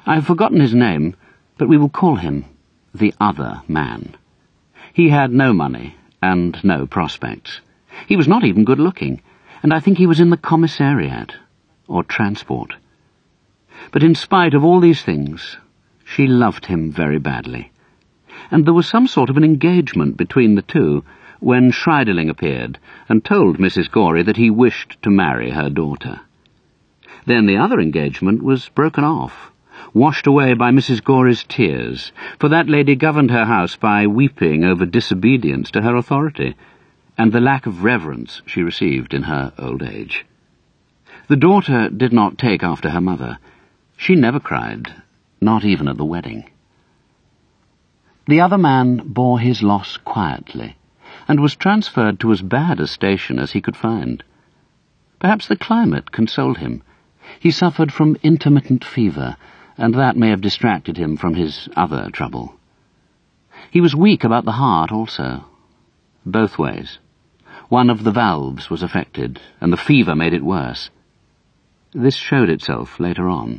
I have forgotten his name, but we will call him the other man. He had no money and no prospects. He was not even good-looking, and I think he was in the commissariat, or transport. But in spite of all these things, she loved him very badly. And there was some sort of an engagement between the two when Schreiderling appeared and told Mrs. Gorey that he wished to marry her daughter. Then the other engagement was broken off, washed away by Mrs. Gorey's tears, for that lady governed her house by weeping over disobedience to her authority, and the lack of reverence she received in her old age. The daughter did not take after her mother. She never cried, not even at the wedding. The other man bore his loss quietly, and was transferred to as bad a station as he could find. Perhaps the climate consoled him. He suffered from intermittent fever, and that may have distracted him from his other trouble. He was weak about the heart also, both ways. One of the valves was affected, and the fever made it worse. This showed itself later on.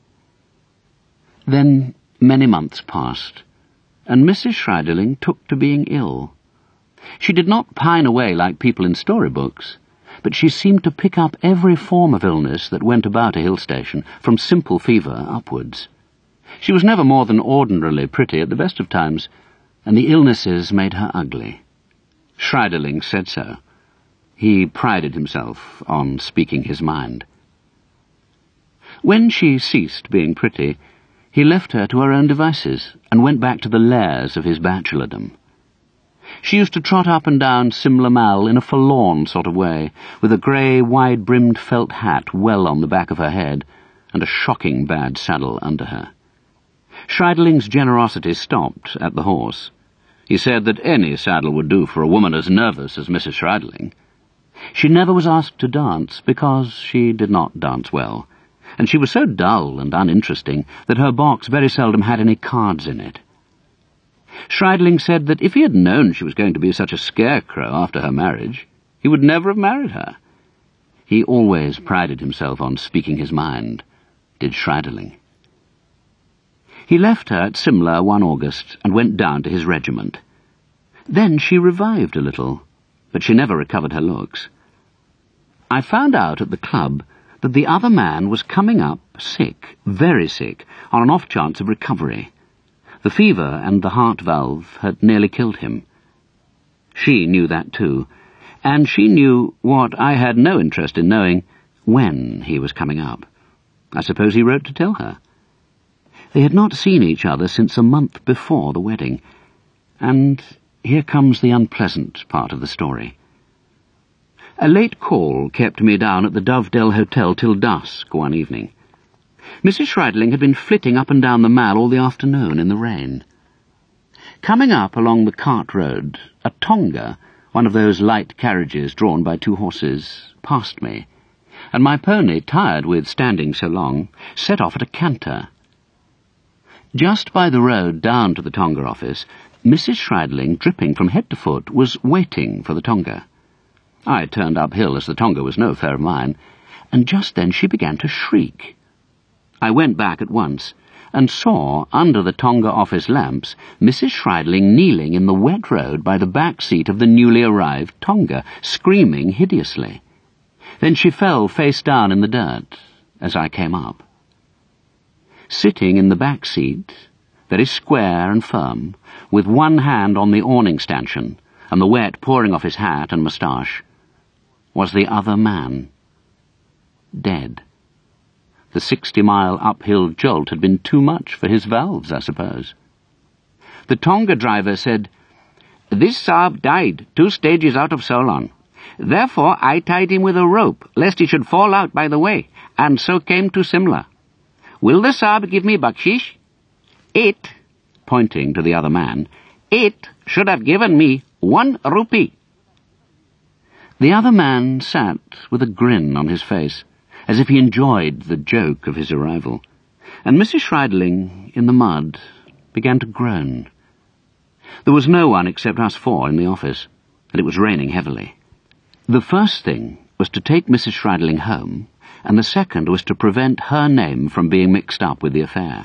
Then many months passed, and Mrs. Schreiderling took to being ill. She did not pine away like people in storybooks, but she seemed to pick up every form of illness that went about a hill station, from simple fever upwards. She was never more than ordinarily pretty at the best of times, and the illnesses made her ugly. Schreiderling said so. He prided himself on speaking his mind. When she ceased being pretty, he left her to her own devices and went back to the lairs of his bachelordom. She used to trot up and down Simla Mall in a forlorn sort of way, with a grey, wide-brimmed felt hat well on the back of her head and a shocking bad saddle under her. Schreiderling's generosity stopped at the horse. He said that any saddle would do for a woman as nervous as Mrs. Schreiderling. She never was asked to dance because she did not dance well, and she was so dull and uninteresting that her box very seldom had any cards in it. Schreiderling said that if he had known she was going to be such a scarecrow after her marriage, he would never have married her. He always prided himself on speaking his mind, did Schreiderling. He left her at Simla one August and went down to his regiment. Then she revived a little, but she never recovered her looks. I found out at the club that the other man was coming up sick, very sick, on an off chance of recovery. The fever and the heart valve had nearly killed him. She knew that too, and she knew what I had no interest in knowing, when he was coming up. I suppose he wrote to tell her. They had not seen each other since a month before the wedding, and here comes the unpleasant part of the story. A late call kept me down at the Dovedale Hotel till dusk one evening. Mrs. Schreiderling had been flitting up and down the Mall all the afternoon in the rain. Coming up along the cart road, a tonga, one of those light carriages drawn by two horses, passed me, and my pony, tired with standing so long, set off at a canter. Just by the road down to the tonga office, Mrs. Schreiderling, dripping from head to foot, was waiting for the tonga. I turned uphill as the tonga was no affair of mine, and just then she began to shriek. I went back at once, and saw, under the tonga office lamps, Mrs. Schreiderling kneeling in the wet road by the back seat of the newly arrived tonga, screaming hideously. Then she fell face down in the dirt as I came up. Sitting in the back seat, very square and firm, with one hand on the awning stanchion, and the wet pouring off his hat and moustache, was the other man, dead. The 60-mile uphill jolt had been too much for his valves, I suppose. The tonga driver said, "This Saab died 2 stages out of Solon. Therefore I tied him with a rope, lest he should fall out by the way, and so came to Simla. Will the Saab give me bakshish? It," pointing to the other man, "it should have given me 1 rupee." The other man sat with a grin on his face, as if he enjoyed the joke of his arrival, and Mrs. Schreiderling, in the mud, began to groan. There was no one except us 4 in the office, and it was raining heavily. The first thing was to take Mrs. Schreiderling home, and the second was to prevent her name from being mixed up with the affair.